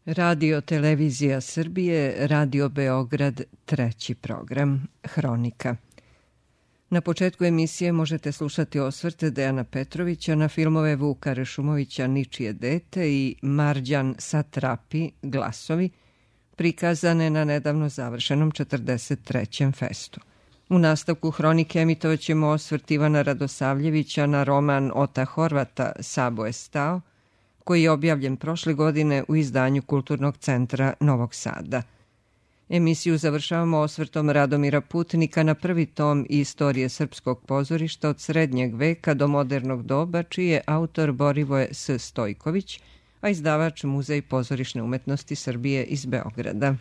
Radio Televizija Srbije, Radio Beograd, treći program, Hronika. Na početku emisije možete slušati osvrte Dejana Petrovića na filmove Vuka Rešumovića Ničije dete i Marđan Satrapi, Glasovi, prikazane na nedavno završenom 43. festu. U nastavku Hronike emitovat ćemo osvrt Ivana Radosavljevića na roman Ota Horvata Sabo je stao, koji je objavljen prošle godine u izdanju Kulturnog centra Novog Sada. Emisiju završavamo osvrtom Radomira Putnika na prvi tom istorije srpskog pozorišta od srednjeg veka do modernog doba, čiji je autor Borivoje S. Stojković, a izdavač Muzej pozorišne umetnosti Srbije iz Beograda.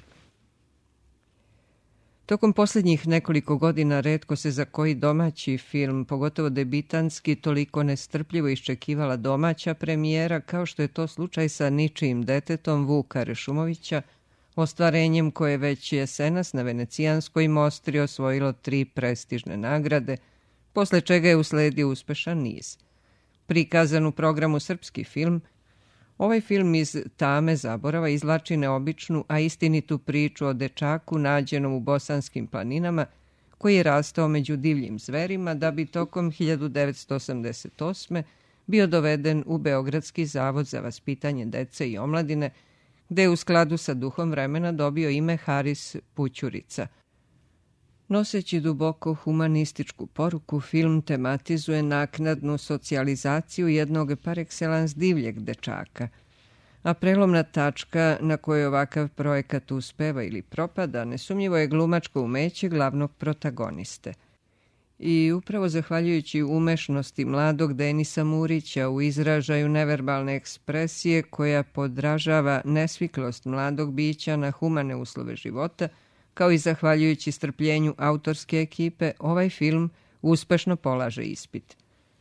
Tokom posljednjih nekoliko godina retko se za koji domaći film, pogotovo debitanski, toliko nestrpljivo iščekivala domaća premijera kao što je to slučaj sa Ničijim detetom Vuka Rešumovića, ostvarenjem koje već jesenas na Venecijanskoj mostri osvojilo 3 prestižne nagrade, posle čega je usledio uspešan niz. Prikazan u programu Srpski film, ovaj film iz tame zaborava izvlači neobičnu, a istinitu priču o dečaku nađenom u bosanskim planinama, koji je rastao među divljim zverima da bi tokom 1988. bio doveden u Beogradski zavod za vaspitanje dece i omladine, gde je u skladu sa duhom vremena dobio ime Haris Pućurica. Noseći duboko humanističku poruku, film tematizuje naknadnu socijalizaciju jednog par excellence divljeg dečaka, a prelomna tačka na kojoj ovakav projekat uspeva ili propada nesumnjivo je glumačko umeće glavnog protagoniste. I upravo zahvaljujući umešnosti mladog Denisa Murića u izražaju neverbalne ekspresije koja podražava nesviklost mladog bića na humane uslove života, kao i zahvaljujući strpljenju autorske ekipe, ovaj film uspešno polaže ispit.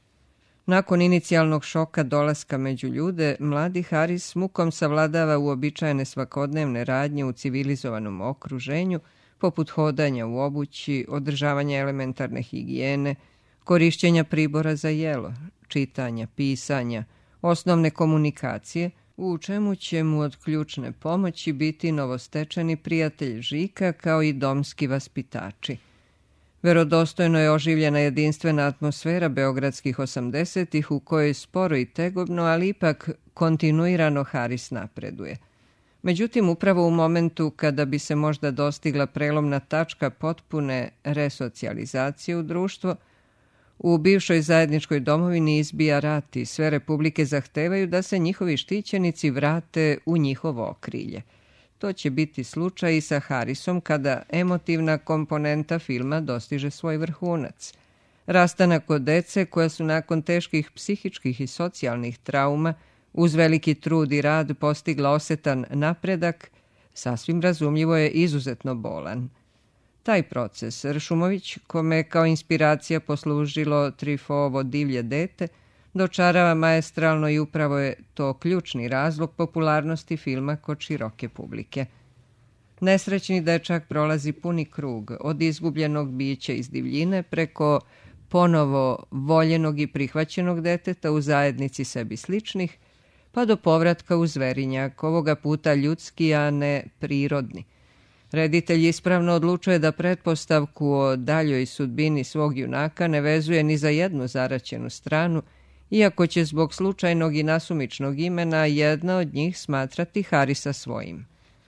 Nakon inicijalnog šoka dolaska među ljude, mladi Haris mukom savladava uobičajene svakodnevne radnje u civilizovanom okruženju, poput hodanja u obući, održavanja elementarne higijene, korišćenja pribora za jelo, čitanja, pisanja, osnovne komunikacije, u čemu će mu od ključne pomoći biti novostečeni prijatelj Žika kao i domski vaspitači. Verodostojno je oživljena jedinstvena atmosfera beogradskih 80-ih u kojoj sporo i tegobno, ali ipak kontinuirano Haris napreduje. Međutim, upravo u momentu kada bi se možda dostigla prelomna tačka potpune resocijalizacije u društvo, u bivšoj zajedničkoj domovini izbija rat i sve republike zahtevaju da se njihovi štićenici vrate u njihovo okrilje. To će biti slučaj i sa Harisom kada emotivna komponenta filma dostiže svoj vrhunac. Rastanak od dece koja su nakon teških psihičkih i socijalnih trauma uz veliki trud i rad postigla osetan napredak, sasvim razumljivo je izuzetno bolan. Taj proces Ršumović, kome je kao inspiracija poslužilo Trifovo divlje dete, dočarava maestralno i upravo je to ključni razlog popularnosti filma kod široke publike. Nesrećni dečak prolazi puni krug od izgubljenog bića iz divljine preko ponovo voljenog i prihvaćenog deteta u zajednici sebi sličnih, pa do povratka u zverinjak, ovoga puta ljudski, a ne prirodni. Reditelj ispravno odlučuje da pretpostavku o daljoj sudbini svog junaka ne vezuje ni za jednu zaraćenu stranu, iako će zbog slučajnog i nasumičnog imena jedna od njih smatrati Harisa svojim.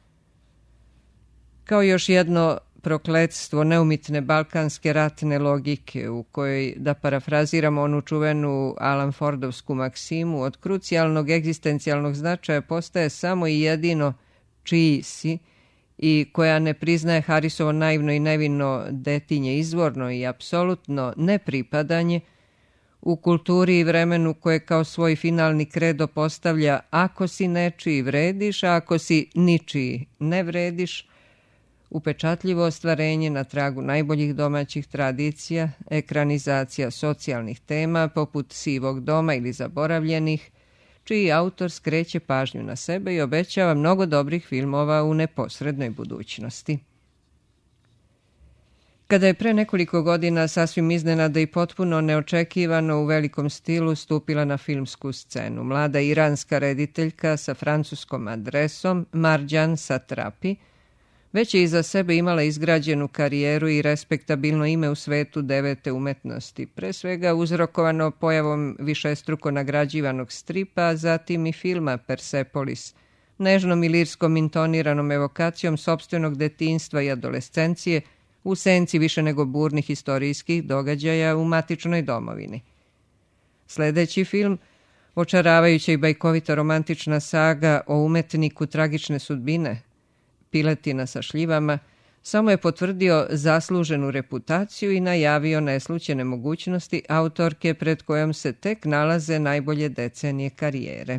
Kao još jedno prokletstvo neumitne balkanske ratne logike u kojoj, da parafraziramo onu čuvenu Alan Fordovsku maksimu, od krucijalnog egzistencijalnog značaja postaje samo i jedino čiji si i koja ne priznaje Harisovo naivno i nevino detinje izvorno i apsolutno nepripadanje, u kulturi i vremenu koje kao svoj finalni kredo postavlja ako si nečiji vrediš, a ako si ničiji ne vrediš, upečatljivo ostvarenje na tragu najboljih domaćih tradicija, ekranizacija socijalnih tema poput Sivog doma ili Zaboravljenih, čiji autor skreće pažnju na sebe i obećava mnogo dobrih filmova u neposrednoj budućnosti. Kada je pre nekoliko godina sasvim iznenada i potpuno neočekivano u velikom stilu stupila na filmsku scenu, mlada iranska rediteljka sa francuskom adresom Marjan Satrapi već je iza sebe imala izgrađenu karijeru i respektabilno ime u svetu devete umetnosti, pre svega uzrokovano pojavom višestruko nagrađivanog stripa, a zatim i filma Persepolis, nežnom i lirskom intoniranom evokacijom sopstvenog detinjstva i adolescencije u senci više nego burnih istorijskih događaja u matičnoj domovini. Sledeći film, očaravajuća i bajkovita romantična saga o umetniku tragične sudbine, Piletina sa šljivama, samo je potvrdio zasluženu reputaciju i najavio neslućene mogućnosti autorke pred kojom se tek nalaze najbolje decenije karijere.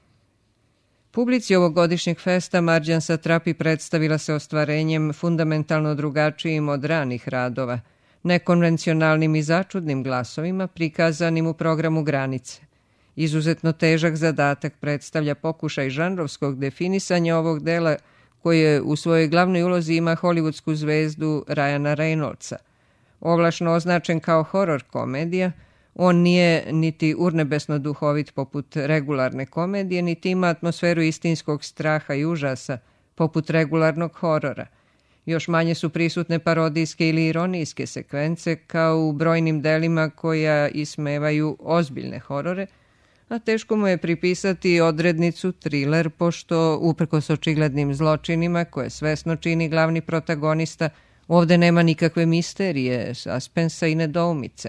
Publici ovogodišnjeg festa Marjan Satrapi predstavila se ostvarenjem fundamentalno drugačijim od ranih radova, nekonvencionalnim i začudnim glasovima prikazanim u programu Granice. Izuzetno težak zadatak predstavlja pokušaj žanrovskog definisanja ovog dela koje u svojoj glavnoj ulozi ima hollywoodsku zvezdu Ryana Reynoldsa. Ovlašno označen kao horor komedija, on nije niti urnebesno duhovit poput regularne komedije, niti ima atmosferu istinskog straha i užasa poput regularnog horora. Još manje su prisutne parodijske ili ironijske sekvence kao u brojnim delima koja ismevaju ozbiljne horore, a teško mu je pripisati odrednicu thriller, pošto, uprkos očiglednim zločinima koje svesno čini glavni protagonista, ovde nema nikakve misterije, suspensa i nedoumice.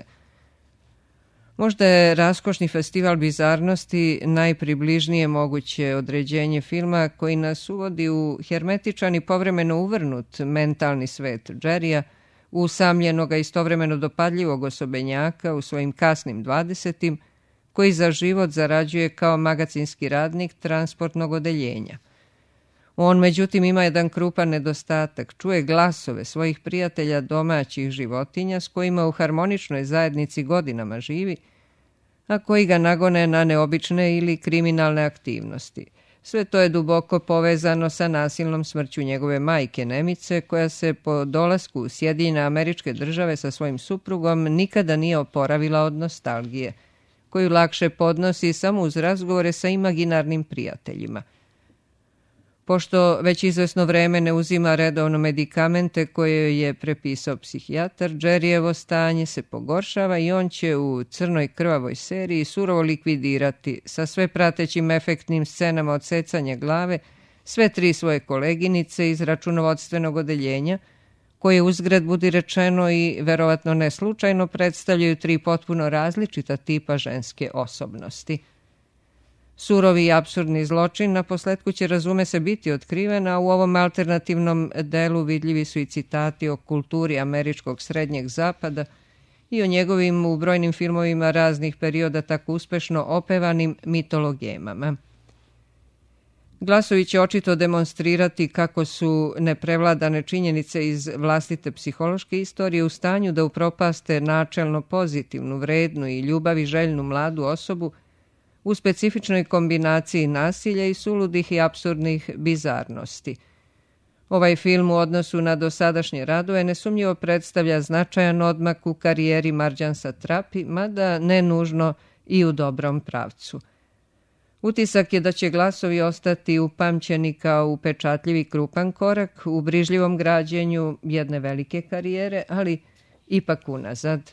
Možda je raskošni festival bizarnosti najpribližnije moguće određenje filma koji nas uvodi u hermetičan i povremeno uvrnut mentalni svet Jerrya, usamljenoga istovremeno dopadljivog osobenjaka u svojim kasnim 20-im, koji za život zarađuje kao magacinski radnik transportnog odeljenja. On, međutim, ima jedan krupan nedostatak, čuje glasove svojih prijatelja domaćih životinja s kojima u harmoničnoj zajednici godinama živi, a koji ga nagone na neobične ili kriminalne aktivnosti. Sve to je duboko povezano sa nasilnom smrću njegove majke Nemice, koja se po dolasku u Sjedinjene Američke Države sa svojim suprugom nikada nije oporavila od nostalgije, koju lakše podnosi samo uz razgovore sa imaginarnim prijateljima. Pošto već izvesno vreme ne uzima redovno medikamente koje je prepisao psihijatar, Jerryevo stanje se pogoršava i on će u crnoj krvavoj seriji surovo likvidirati sa sve pratećim efektnim scenama odsecanja glave sve 3 svoje koleginice iz računovodstvenog odeljenja, koje uzgred budi rečeno i verovatno ne slučajno predstavljaju 3 potpuno različita tipa ženske osobnosti. Surovi i apsurdni zločin naposletku će, razume se, biti otkriven, a u ovom alternativnom delu vidljivi su i citati o kulturi američkog srednjeg zapada i o njegovim u brojnim filmovima raznih perioda tako uspešno opevanim mitologemama. Glasovi će očito demonstrirati kako su neprevladane činjenice iz vlastite psihološke istorije u stanju da upropaste načelno pozitivnu, vrednu i ljubavi željnu mladu osobu u specifičnoj kombinaciji nasilja i suludih i apsurdnih bizarnosti. Ovaj film u odnosu na dosadašnje radove nesumnjivo predstavlja značajan odmak u karijeri Marjan Satrapi, mada ne nužno i u dobrom pravcu. Utisak je da će glasovi ostati upamćeni kao upečatljivi krupan korak u brižljivom građenju jedne velike karijere, ali ipak unazad.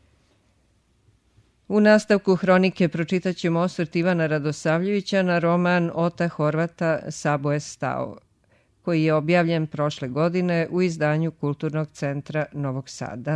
U nastavku hronike pročitat ćemo osvrt Ivana Radosavljevića na roman Ota Horvata Sabo je stao, koji je objavljen prošle godine u izdanju Kulturnog centra Novog Sada.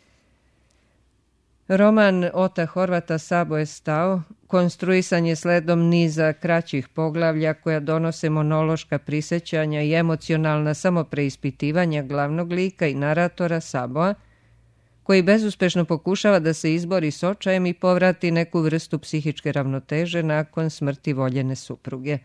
Roman Ota Horvata Sabo je stao konstruisan je sledom niza kraćih poglavlja koja donose monološka prisećanja i emocionalna samopreispitivanja glavnog lika i naratora Saboa, koji bezuspešno pokušava da se izbori s očajem i povrati neku vrstu psihičke ravnoteže nakon smrti voljene supruge.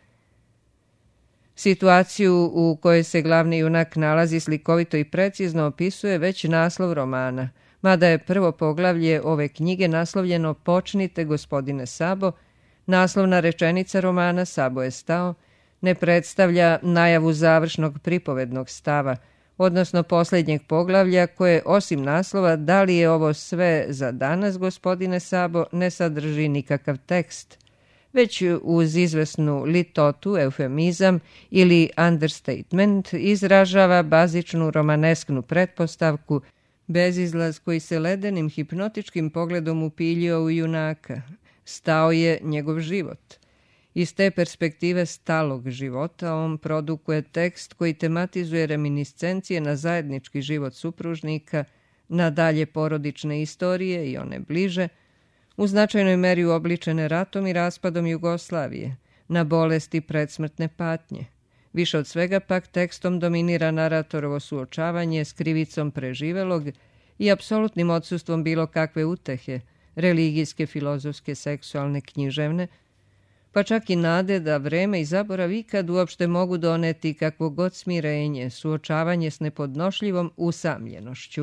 Situaciju u kojoj se glavni junak nalazi slikovito i precizno opisuje već naslov romana, mada je prvo poglavlje ove knjige naslovljeno Počnite, gospodine Sabo, naslovna rečenica romana Sabo je stao, ne predstavlja najavu završnog pripovednog stava, odnosno posljednjeg poglavlja koje, osim naslova "Da li je ovo sve za danas, gospodine Sabo", ne sadrži nikakav tekst, već uz izvesnu litotu, eufemizam ili understatement izražava bazičnu romanesknu pretpostavku, bezizlaz koji se ledenim hipnotičkim pogledom upiljio u junaka. Stao je njegov život. Iz te perspektive stalog života on produkuje tekst koji tematizuje reminiscencije na zajednički život supružnika, na dalje porodične istorije i one bliže, u značajnoj meri uobličene ratom i raspadom Jugoslavije, na bolesti predsmrtne patnje. Više od svega pak tekstom dominira naratorovo suočavanje s krivicom preživelog i apsolutnim odsustvom bilo kakve utehe, religijske, filozofske, seksualne, književne, pa čak i nade da vreme i zaborav ikad uopšte mogu doneti kakvo god smirenje, suočavanje s nepodnošljivom usamljenošću.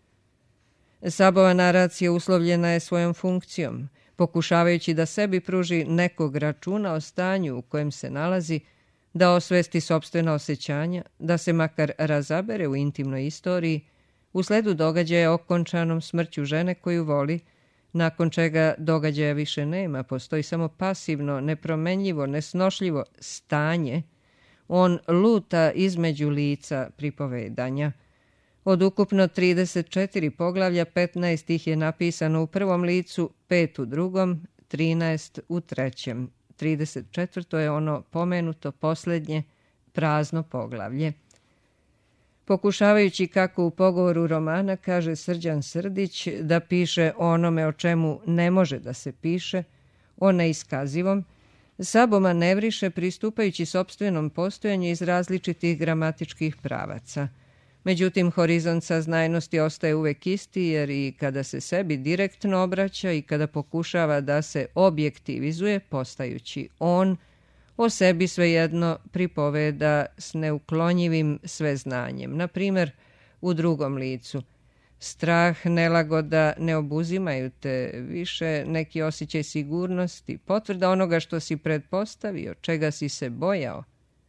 Sabova naracija uslovljena je svojom funkcijom, pokušavajući da sebi pruži nekog računa o stanju u kojem se nalazi, da osvesti sopstvena osjećanja, da se makar razabere u intimnoj istoriji, u sledu događaja okončanom smrću žene koju voli, nakon čega događaja više nema, postoji samo pasivno, nepromenljivo, nesnošljivo stanje. On luta između lica pripovedanja. Od ukupno 34 poglavlja, 15 ih je napisano u prvom licu, 5 u drugom, 13 u trećem. 34. je ono pomenuto posljednje, prazno poglavlje. Pokušavajući, kako u pogovoru romana kaže Srđan Srdić, da piše o onome o čemu ne može da se piše, o neiskazivom, Sabo manevriše pristupajući sopstvenom postojanju iz različitih gramatičkih pravaca. Međutim, horizont saznajnosti ostaje uvek isti, jer i kada se sebi direktno obraća i kada pokušava da se objektivizuje, postajući on, o sebi svejedno pripoveda s neuklonjivim sveznanjem. Na primjer, u drugom licu: strah, nelagoda ne obuzimaju te više, neki osjećaj sigurnosti, potvrda onoga što si pretpostavio, čega si se bojao.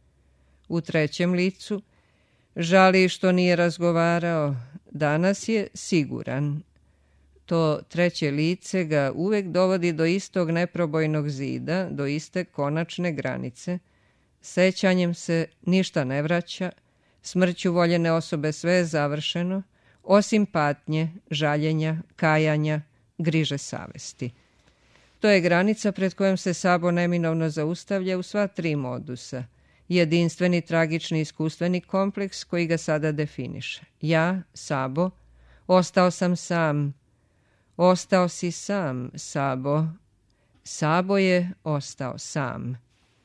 U trećem licu: žali što nije razgovarao, danas je siguran. To treće lice ga uvek dovodi do istog neprobojnog zida, do iste konačne granice. Sećanjem se ništa ne vraća, smrću voljene osobe sve je završeno, osim patnje, žaljenja, kajanja, griže savesti. To je granica pred kojom se Sabo neminovno zaustavlja u sva tri modusa. Jedinstveni, tragični, iskustveni kompleks koji ga sada definiše. Ja, Sabo, ostao sam sam. Ostao si sam, Sabo. Sabo je ostao sam.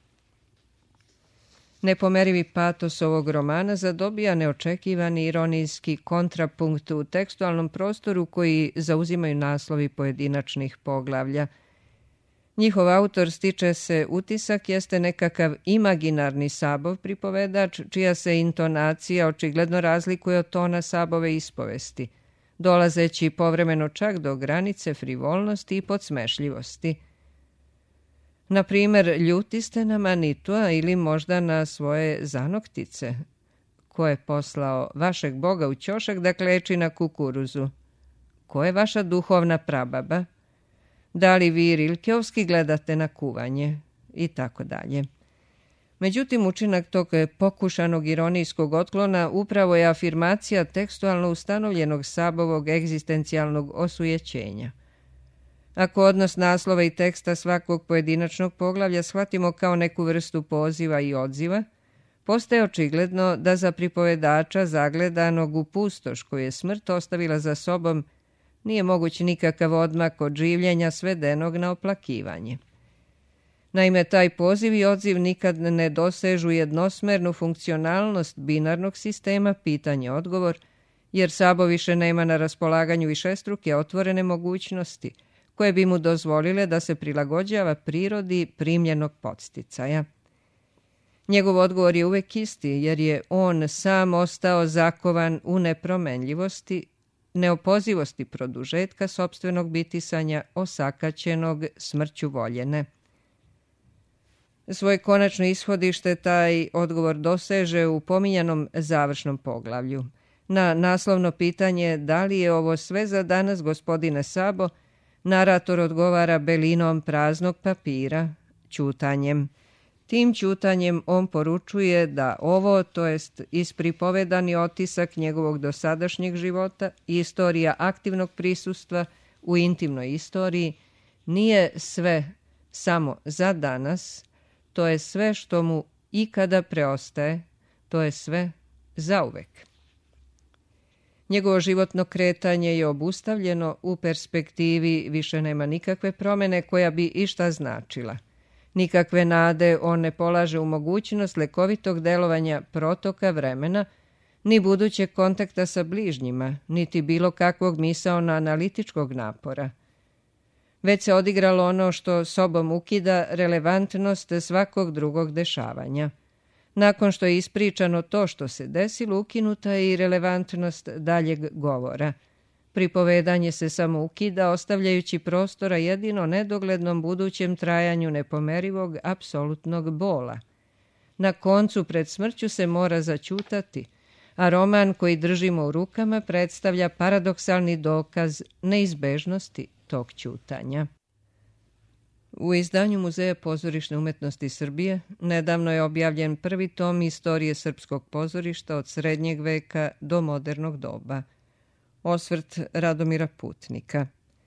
Nepomerivi patos ovog romana zadobija neočekivani ironijski kontrapunkt u tekstualnom prostoru koji zauzimaju naslovi pojedinačnih poglavlja. Njihov autor, stiče se utisak, jeste nekakav imaginarni Sabov pripovedač, čija se intonacija očigledno razlikuje od tona Sabove ispovesti, dolazeći povremeno čak do granice frivolnosti i podsmešljivosti. Na primjer, ljuti ste na Manitua ili možda na svoje zanoktice? Ko je poslao vašeg boga u ćošak da kleči na kukuruzu? Ko je vaša duhovna prababa? Da li vi Rilkevski gledate na kuvanje? I tako dalje. Međutim, učinak tog pokušanog ironijskog otklona upravo je afirmacija tekstualno ustanovljenog Sabovog egzistencijalnog osujećenja. Ako odnos naslova i teksta svakog pojedinačnog poglavlja shvatimo kao neku vrstu poziva i odziva, postaje očigledno da za pripovedača zagledanog u pustoš koju je smrt ostavila za sobom nije moguć nikakav odmak od življenja svedenog na oplakivanje. Naime, taj poziv i odziv nikad ne dosežu jednosmernu funkcionalnost binarnog sistema pitanje-odgovor, jer Sabo više nema na raspolaganju višestruke otvorene mogućnosti, koje bi mu dozvolile da se prilagođava prirodi primljenog podsticaja. Njegov odgovor je uvek isti, jer je on sam ostao zakovan u nepromenljivosti, neopozivosti produžetka sopstvenog bitisanja osakaćenog smrću voljene. Svoje konačno ishodište taj odgovor doseže u pominjanom završnom poglavlju. Na naslovno pitanje da li je ovo sve za danas, gospodine Sabo, narator odgovara belinom praznog papira, ćutanjem. Tim ćutanjem on poručuje da ovo, to jest ispripovedani otisak njegovog dosadašnjeg života i istorija aktivnog prisustva u intimnoj istoriji, nije sve samo za danas, to je sve što mu ikada preostaje, to je sve zauvek. Njegovo životno kretanje je obustavljeno, u perspektivi više nema nikakve promene koja bi išta značila. Nikakve nade on ne polaže u mogućnost lekovitog delovanja protoka vremena, ni budućeg kontakta sa bližnjima, niti bilo kakvog misaono-analitičkog napora. Već se odigralo ono što sobom ukida relevantnost svakog drugog dešavanja. Nakon što je ispričano to što se desilo, ukinuta je i relevantnost daljeg govora. Pripovedanje se samo ukida, ostavljajući prostora jedino nedoglednom budućem trajanju nepomerivog apsolutnog bola. Na koncu, pred smrću se mora zaćutati, a roman koji držimo u rukama predstavlja paradoksalni dokaz neizbežnosti tog ćutanja. U izdanju Muzeja pozorišne umetnosti Srbije nedavno je objavljen prvi tom istorije srpskog pozorišta od srednjeg veka do modernog doba. Osvrt Radomira Putnika.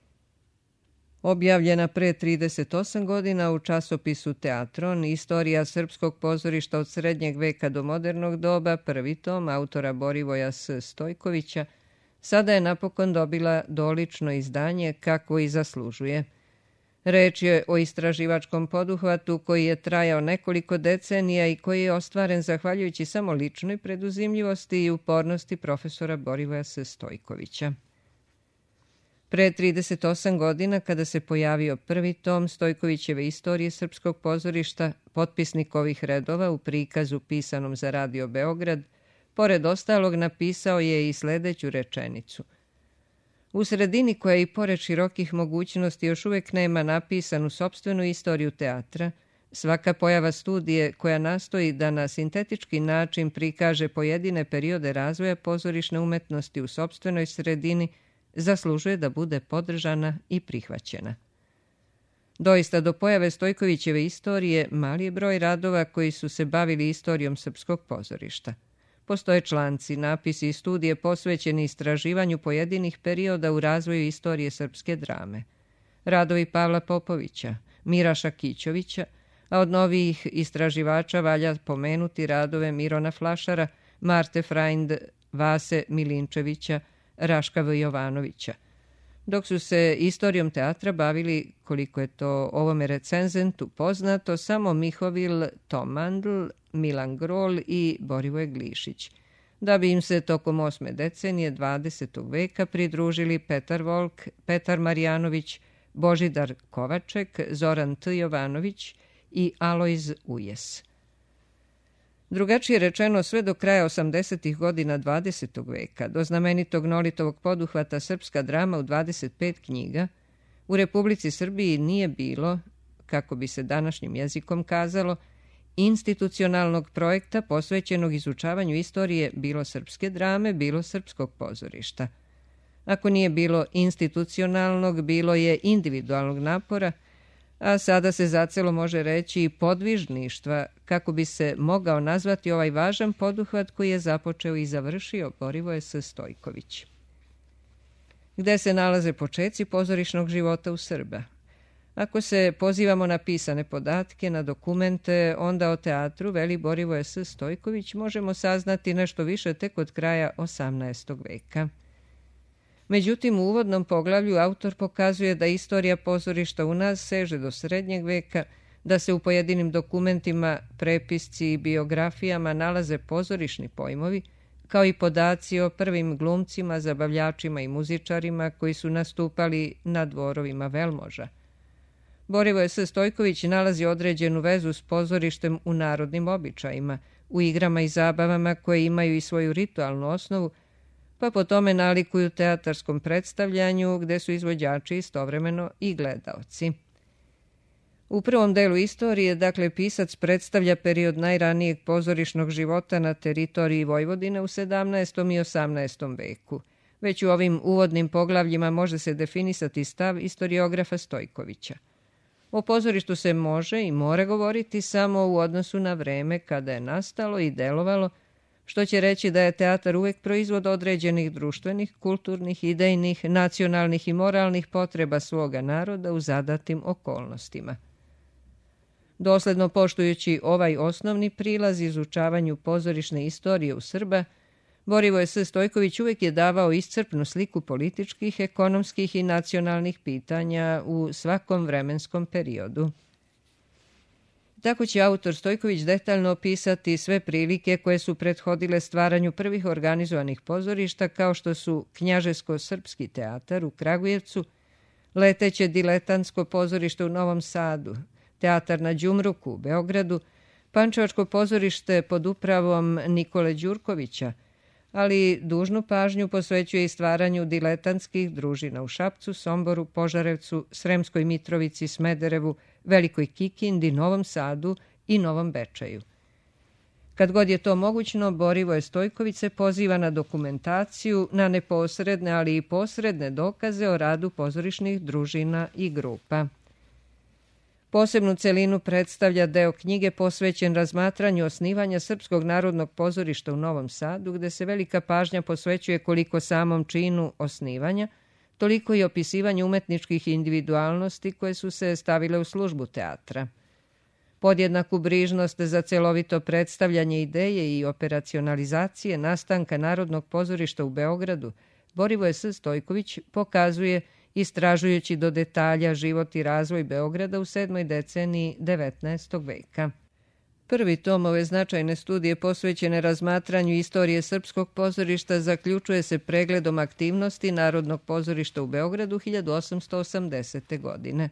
Objavljena pre 38 godina u časopisu Teatron, istorija srpskog pozorišta od srednjeg veka do modernog doba, prvi tom, autora Borivoja S. Stojkovića, sada je napokon dobila dolično izdanje kakvo i zaslužuje. Reč je o istraživačkom poduhvatu koji je trajao nekoliko decenija i koji je ostvaren zahvaljujući samo ličnoj preduzimljivosti i upornosti profesora Borivoja S. Stojkovića. Pre 38 godina, kada se pojavio prvi tom Stojkovićeve istorije srpskog pozorišta, potpisnik ovih redova u prikazu pisanom za Radio Beograd, pored ostalog napisao je i sledeću rečenicu. U sredini koja i pored širokih mogućnosti još uvek nema napisanu sopstvenu istoriju teatra, svaka pojava studije koja nastoji da na sintetički način prikaže pojedine periode razvoja pozorišne umetnosti u sopstvenoj sredini zaslužuje da bude podržana i prihvaćena. Doista, do pojave Stojkovićeve istorije mali je broj radova koji su se bavili istorijom srpskog pozorišta. Postoje članci, napisi i studije posvećeni istraživanju pojedinih perioda u razvoju istorije srpske drame. Radovi Pavla Popovića, Miraša Kićovića, a od novijih istraživača valja pomenuti radove Mirona Flašara, Marte Frajnd, Vase Milinčevića, Raška V. Jovanovića. Dok su se istorijom teatra bavili, koliko je to ovome recenzentu poznato, samo Mihovil Tomandl, Milan Grol i Borivoje Glišić, da bi im se tokom 8. decenije 20. veka pridružili Petar Volk, Petar Marjanović, Božidar Kovaček, Zoran T. Jovanović i Alojz Ujes. Drugačije rečeno, sve do kraja 80. godina 20. veka, do znamenitog Nolitovog poduhvata Srpska drama u 25 knjiga, u Republici Srbiji nije bilo, kako bi se današnjim jezikom kazalo, institucionalnog projekta posvećenog izučavanju istorije bilo srpske drame, bilo srpskog pozorišta. Ako nije bilo institucionalnog, bilo je individualnog napora, a sada se zacelo može reći i podvižništva, kako bi se mogao nazvati ovaj važan poduhvat koji je započeo i završio Borivoje S. Stojković. Gde se nalaze počeci pozorišnog života u Srba? Ako se pozivamo na pisane podatke, na dokumente, onda o teatru, veli Borivoje S. Stojković, možemo saznati nešto više tek od kraja 18. veka. Međutim, u uvodnom poglavlju autor pokazuje da istorija pozorišta u nas seže do srednjeg veka, da se u pojedinim dokumentima, prepisci i biografijama nalaze pozorišni pojmovi, kao i podaci o prvim glumcima, zabavljačima i muzičarima koji su nastupali na dvorovima velmoža. Borivoje S. Stojković nalazi određenu vezu s pozorištem u narodnim običajima, u igrama i zabavama koje imaju i svoju ritualnu osnovu, pa po tome nalikuju teatarskom predstavljanju gde su izvođači istovremeno i gledaoci. U prvom delu istorije, dakle, pisac predstavlja period najranijeg pozorišnog života na teritoriji Vojvodine u 17. i 18. veku. Već u ovim uvodnim poglavljima može se definisati stav istoriografa Stojkovića. O pozorištu se može i mora govoriti samo u odnosu na vreme kada je nastalo i delovalo, što će reći da je teatar uvek proizvod određenih društvenih, kulturnih, idejnih, nacionalnih i moralnih potreba svoga naroda u zadatim okolnostima. Dosledno poštujući ovaj osnovni prilaz izučavanju pozorišne istorije u Srba, Borivoje S. Stojković uvijek je davao iscrpnu sliku političkih, ekonomskih i nacionalnih pitanja u svakom vremenskom periodu. Tako će autor Stojković detaljno opisati sve prilike koje su prethodile stvaranju prvih organizovanih pozorišta, kao što su Knjaževsko-srpski teatar u Kragujevcu, Leteće diletantsko pozorište u Novom Sadu, Teatar na Đumruku u Beogradu, Pančevačko pozorište pod upravom Nikole Đurkovića, ali dužnu pažnju posvećuje i stvaranju diletantskih družina u Šapcu, Somboru, Požarevcu, Sremskoj Mitrovici, Smederevu, Velikoj Kikindi, Novom Sadu i Novom Bečeju. Kad god je to mogućno, Borivoje Stojković se poziva na dokumentaciju, na neposredne, ali i posredne dokaze o radu pozorišnih družina i grupa. Posebnu celinu predstavlja deo knjige posvećen razmatranju osnivanja Srpskog narodnog pozorišta u Novom Sadu, gde se velika pažnja posvećuje koliko samom činu osnivanja, toliko i opisivanju umetničkih individualnosti koje su se stavile u službu teatra. Podjednaku brižnost za celovito predstavljanje ideje i operacionalizacije nastanka Narodnog pozorišta u Beogradu Borivoje S. Stojković pokazuje istražujući do detalja život i razvoj Beograda u 7. deceniji 19. veka. Prvi tom ove značajne studije posvećene razmatranju istorije srpskog pozorišta zaključuje se pregledom aktivnosti Narodnog pozorišta u Beogradu 1880. godine.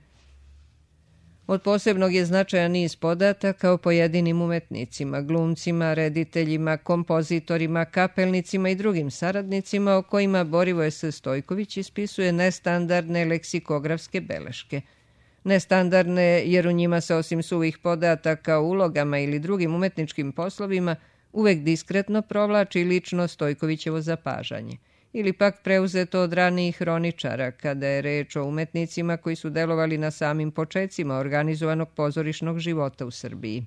Od posebnog je značaja niz podataka o pojedinim umetnicima, glumcima, rediteljima, kompozitorima, kapelnicima i drugim saradnicima o kojima Borivoje S. Stojković ispisuje nestandardne leksikografske beleške. Nestandardne jer u njima se osim suvih podataka o ulogama ili drugim umetničkim poslovima uvek diskretno provlači lično Stojkovićevo zapažanje. Ili pak preuzeto od ranijih hroničara, kada je reč o umetnicima koji su delovali na samim počecima organizovanog pozorišnog života u Srbiji.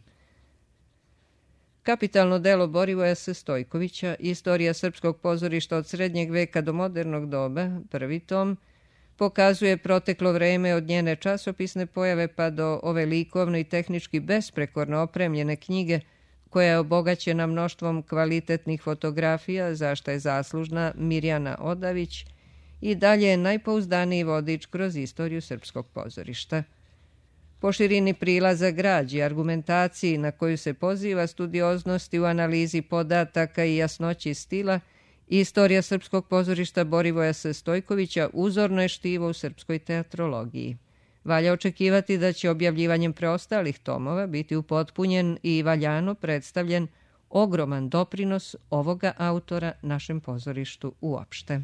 Kapitalno delo Borivoja S. Stojkovića, Istorija srpskog pozorišta od srednjeg veka do modernog doba, prvi tom, pokazuje proteklo vreme od njene časopisne pojave pa do ove likovno i tehnički besprekorno opremljene knjige, koja je obogaćena mnoštvom kvalitetnih fotografija, za što je zaslužna Mirjana Odavić, i dalje je najpouzdaniji vodič kroz istoriju srpskog pozorišta. Po širini prilaza građi, argumentaciji na koju se poziva, studioznosti u analizi podataka i jasnoći stila, Istorija srpskog pozorišta Borivoja S. Stojkovića uzorno je štivo u srpskoj teatrologiji. Valja očekivati da će objavljivanjem preostalih tomova biti upotpunjen i valjano predstavljen ogroman doprinos ovoga autora našem pozorištu uopšte.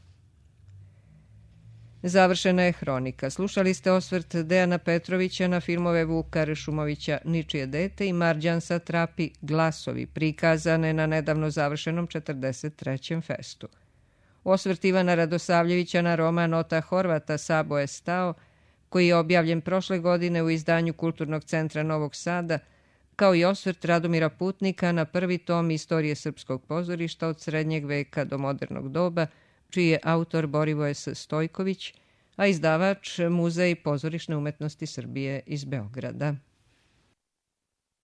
Završena je hronika. Slušali ste osvrt Dejana Petrovića na filmove Vuka Ršumovića Ničije dete i Marđan Satrapi Glasovi, prikazane na nedavno završenom 43. festu. Osvrt Ivana Radosavljevića na roman Ota Horvata Sabo je stao, koji je objavljen prošle godine u izdanju Kulturnog centra Novog Sada, kao i osvrt Radomira Putnika na prvi tom Istorije srpskog pozorišta od srednjeg veka do modernog doba, čiji je autor Borivoje S. Stojković, a izdavač Muzej pozorišne umetnosti Srbije iz Beograda.